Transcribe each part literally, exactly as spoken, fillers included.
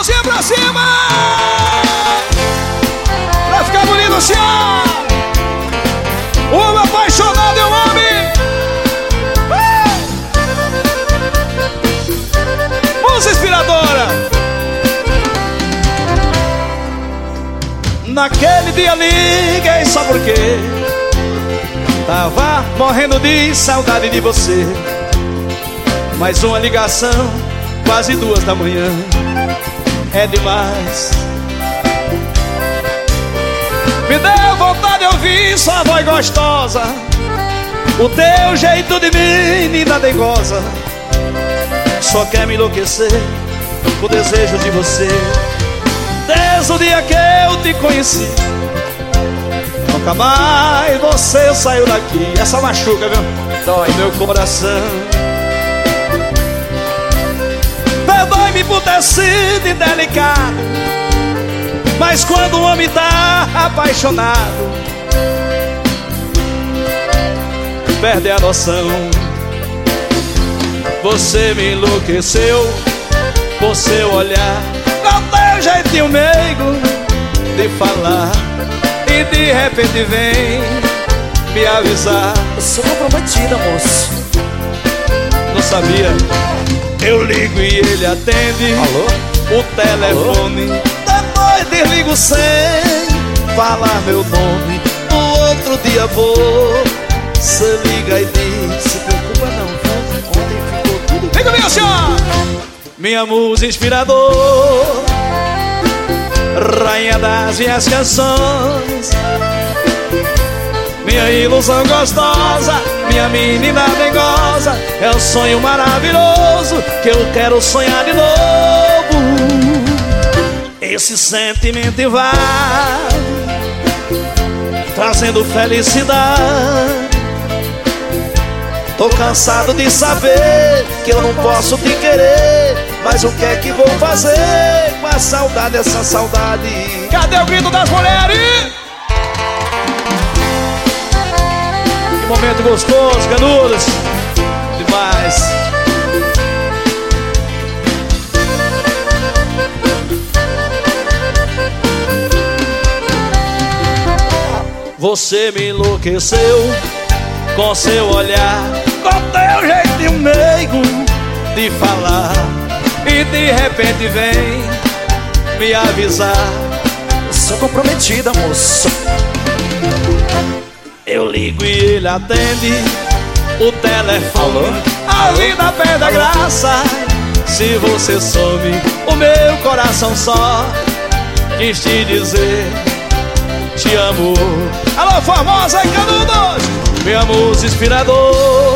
mãozinha pra cima, pra ficar bonito assim, ó. O homem apaixonado é o homem. uh! Música inspiradora. Naquele dia liguei só porque tava morrendo de saudade de você. Mais uma ligação, quase duas da manhã, é demais. Me deu vontade de ouvir sua voz gostosa, o teu jeito de menina dengosa. Só quer me enlouquecer com o desejo de você. Desde o dia que eu te conheci, nunca mais você saiu daqui. Essa machuca, viu? Dói meu coração. Perdoe-me por ter sido indelicado, mas quando o homem tá apaixonado, perde a noção. Você me enlouqueceu com seu olhar, com teu jeitinho meigo de falar, e de repente vem me avisar. Eu sou comprometida, moço. Não sabia. Eu ligo e ele atende. Alô? O telefone. Alô? Depois desligo sem falar meu nome. No outro dia vou, cê liga e diz: se preocupa não, viu? Ontem ficou tudo. Vem comigo, senhor! Minha musa inspirador, rainha das minhas canções, minha ilusão gostosa, minha menina dengosa, é um sonho maravilhoso que eu quero sonhar de novo. Esse sentimento vai trazendo felicidade. Tô cansado de saber que eu não posso te querer, mas o que é que vou fazer com a saudade, essa saudade? Cadê o grito das mulheres? Que momento gostoso, canudos. Demais. Você me enlouqueceu com seu olhar, com teu jeitinho meigo de falar, e de repente vem me avisar. Sou comprometida, moço. Eu ligo e ele atende o telefone. A vida perde a graça se você some. O meu coração só quis te dizer: te amo. Alô, Formosa e Canudos! Minha musa inspirador,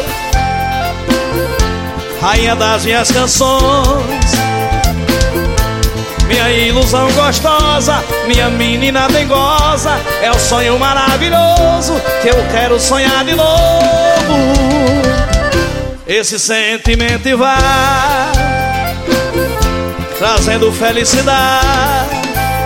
rainha das minhas canções, minha ilusão gostosa, minha menina dengosa, é o sonho maravilhoso que eu quero sonhar de novo. Esse sentimento vai trazendo felicidade.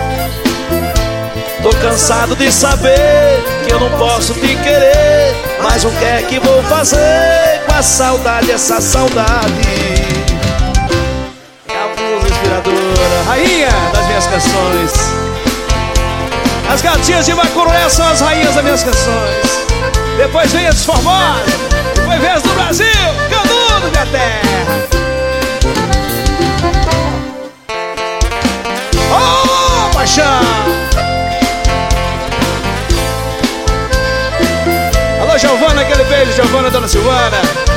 Tô cansado de saber que eu não posso te querer, mas o que é que vou fazer com a saudade, essa saudade? É a musa inspiradora, rainha das minhas canções. As gatinhas de Macuré são as rainhas das minhas canções. Depois vem as Formosas, depois vem as do Brasil, Canudo, minha terra. Oh, paixão! Alô, Giovana, aquele beijo, Giovana, dona Silvana.